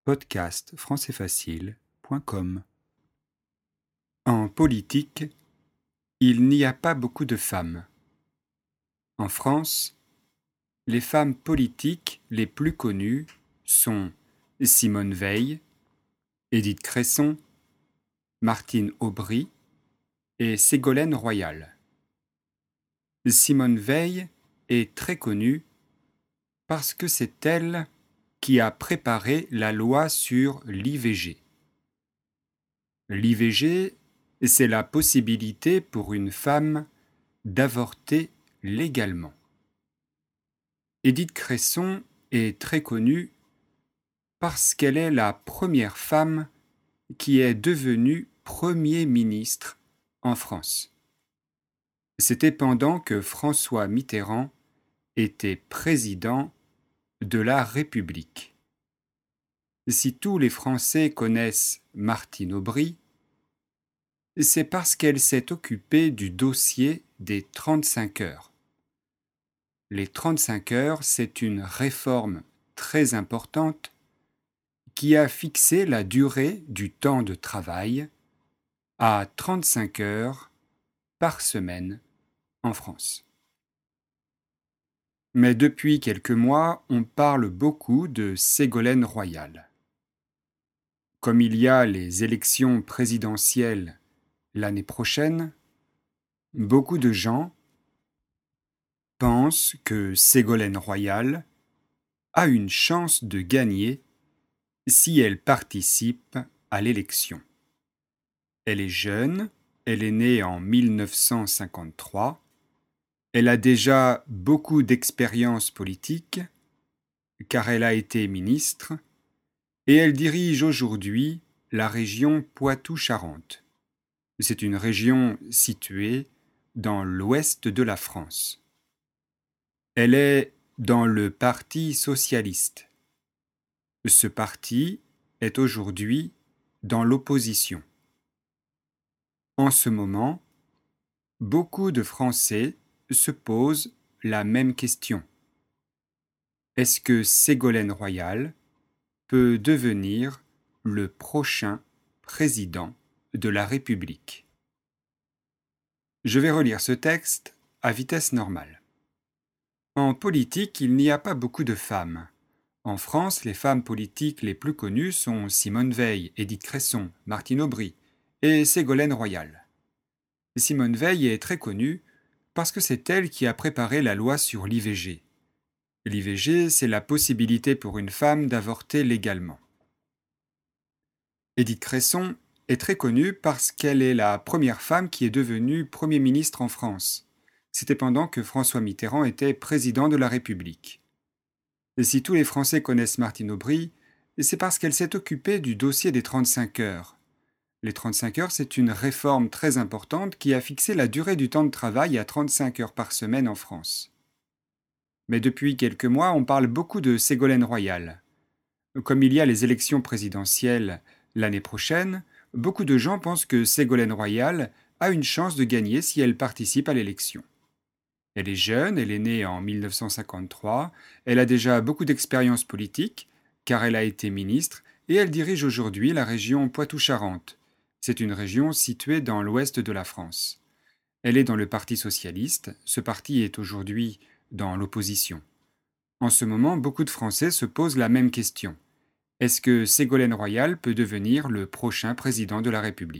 Podcast françaisfacile.com. En politique, il n'y a pas beaucoup de femmes. En France, les femmes politiques les plus connues sont Simone Veil, Édith Cresson, Martine Aubry et Ségolène Royal. Simone Veil est très connue parce que c'est elle qui a préparé la loi sur l'IVG. L'IVG, c'est la possibilité pour une femme d'avorter légalement. Édith Cresson est très connue parce qu'elle est la première femme qui est devenue Premier ministre en France. C'était pendant que François Mitterrand était président de la République. Si tous les Français connaissent Martine Aubry, c'est parce qu'elle s'est occupée du dossier des 35 heures. Les 35 heures, c'est une réforme très importante qui a fixé la durée du temps de travail à 35 heures par semaine en France. Mais depuis quelques mois, on parle beaucoup de Ségolène Royal. Comme il y a les élections présidentielles l'année prochaine, beaucoup de gens pensent que Ségolène Royal a une chance de gagner si elle participe à l'élection. Elle est jeune, elle est née en 1953, elle a déjà beaucoup d'expérience politique, car elle a été ministre, et elle dirige aujourd'hui la région Poitou-Charentes. C'est une région située dans l'ouest de la France. Elle est dans le Parti socialiste. Ce parti est aujourd'hui dans l'opposition. En ce moment, beaucoup de Français se posent la même question. Est-ce que Ségolène Royal peut devenir le prochain président de la République? Je vais relire ce texte à vitesse normale. En politique, il n'y a pas beaucoup de femmes. En France, les femmes politiques les plus connues sont Simone Veil, Édith Cresson, Martine Aubry et Ségolène Royal. Simone Veil est très connue parce que c'est elle qui a préparé la loi sur l'IVG. L'IVG, c'est la possibilité pour une femme d'avorter légalement. Édith Cresson est très connue parce qu'elle est la première femme qui est devenue Premier ministre en France. C'était pendant que François Mitterrand était président de la République. Et si tous les Français connaissent Martine Aubry, c'est parce qu'elle s'est occupée du dossier des 35 heures. Les 35 heures, c'est une réforme très importante qui a fixé la durée du temps de travail à 35 heures par semaine en France. Mais depuis quelques mois, on parle beaucoup de Ségolène Royal. Comme il y a les élections présidentielles l'année prochaine, beaucoup de gens pensent que Ségolène Royal a une chance de gagner si elle participe à l'élection. Elle est jeune, elle est née en 1953, elle a déjà beaucoup d'expérience politique, car elle a été ministre, et elle dirige aujourd'hui la région Poitou-Charentes. C'est une région située dans l'ouest de la France. Elle est dans le Parti socialiste, ce parti est aujourd'hui dans l'opposition. En ce moment, beaucoup de Français se posent la même question. Est-ce que Ségolène Royal peut devenir le prochain président de la République ?